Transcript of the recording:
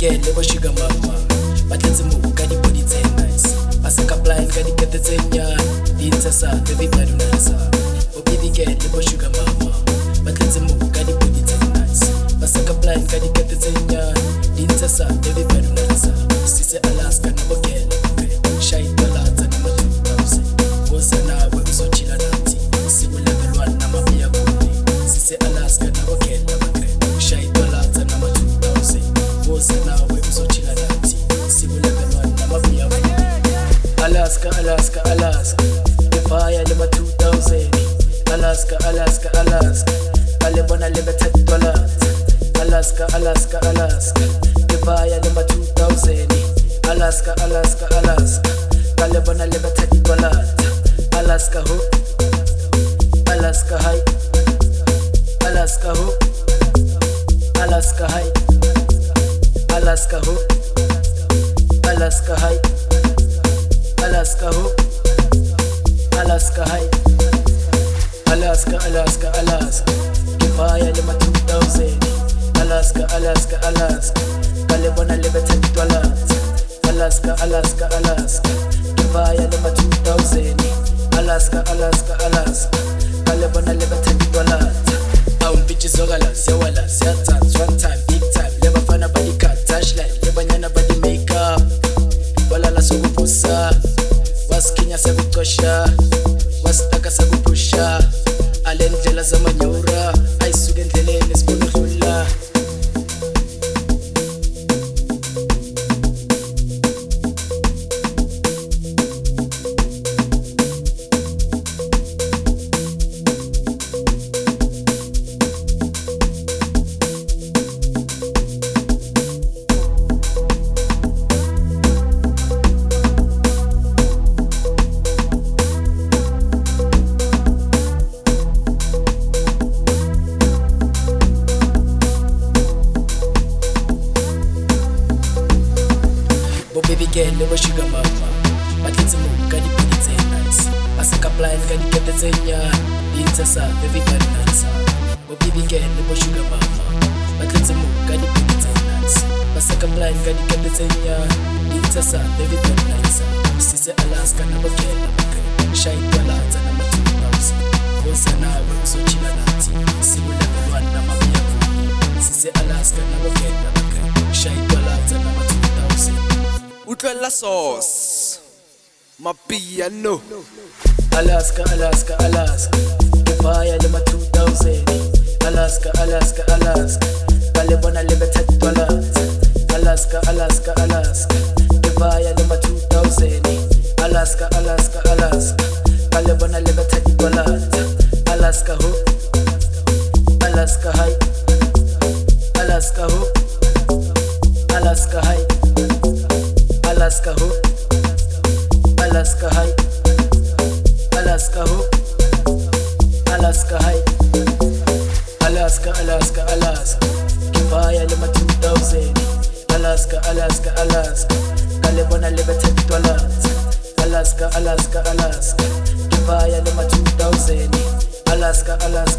Bobibigele bo sugar mama. Batletse mo ka di body tse nice. Basaka blind ka di kete tse nyane. Dintsha sa everybody una sa. Bobibigele bo sugar mama. Batletse mo ka di body tse nice. Basaka blind ka di kete tse nyane. Dintsha sa everybody una sa. Sise Alaska na bogela. Shy dollars na ma 2000. Woza nawe uzochila nathi. Siku level 1 na mabia kuni. Sise Alaska na bogela. Shy dollars na ma 2000. Woza nawe uzochila nathi. Siku level 1 na mabia kuni. Alaska, Alaska, Alaska. The fire lima 2000. Alaska, Alaska, Alaska. Kalebona lebe $10. Alaska, Alaska, Alaska. The fire lima 2000. Alaska, Alaska, Alaska. Kalebona lebe $10. Alaska ho. Alaska high. Alaska ho. Alaska high. Alaska ho. Alaska high. Alaska ho. Alaska high. Alaska, Alaska, Alaska. Kifaya lima 2000. Alaska, Alaska, Alaska. Kalebona lebe $10. Alaska, Alaska, Alaska. Kifaya lima 2000. Alaska, Alaska, Alaska. Kalebona lebe $10. Bitches zogala, sewala, seatats, one time, big time. Leba fana body cut, touchline. Leba nyana body makeup. Walala sukupusa. Waskinya sakukosha. Wastaka sakupusha. Alendlela zamanyura. Aisuke endleleni sibona udlula. Bobibigele bo sugar mama. Batletse mo ka di body tse nice. Basaka blind ka di kete tse nyane. Dintsha sa everybody nice. Bobibigele bo sugar mama. Batletse mo ka di body tse nice. Basaka blind ka di kete tse nyane. Dintsha sa everybody nice. Sise Alaska na bogela. Shy dollars na ma 2000. Woza nawe uzochila nathi. Siku level 1 na mabia kuni. Sise Alaska na bogela. Shy dollars na ma 2000. Utlwella sauce Mapiano. Alaska, Alaska, Alaska. The fire lima 2000. Alaska, Alaska, Alaska. Kalebona lebe $10. Alaska, Alaska, Alaska. The fire lima 2000. Alaska, Alaska, Alaska. Kalebona lebe $10. Alaska ho. Alaska high. Alaska ho. Alaska high. Alaska ho. Alaska high. Alaska ho. Alaska high. Alaska, Alaska, Alaska. Kifaya lima 2000. Alaska, Alaska, Alaska. Kalebona lebe $10. Alaska, Alaska, Alaska. Kifaya lima 2000. Alaska, Alaska.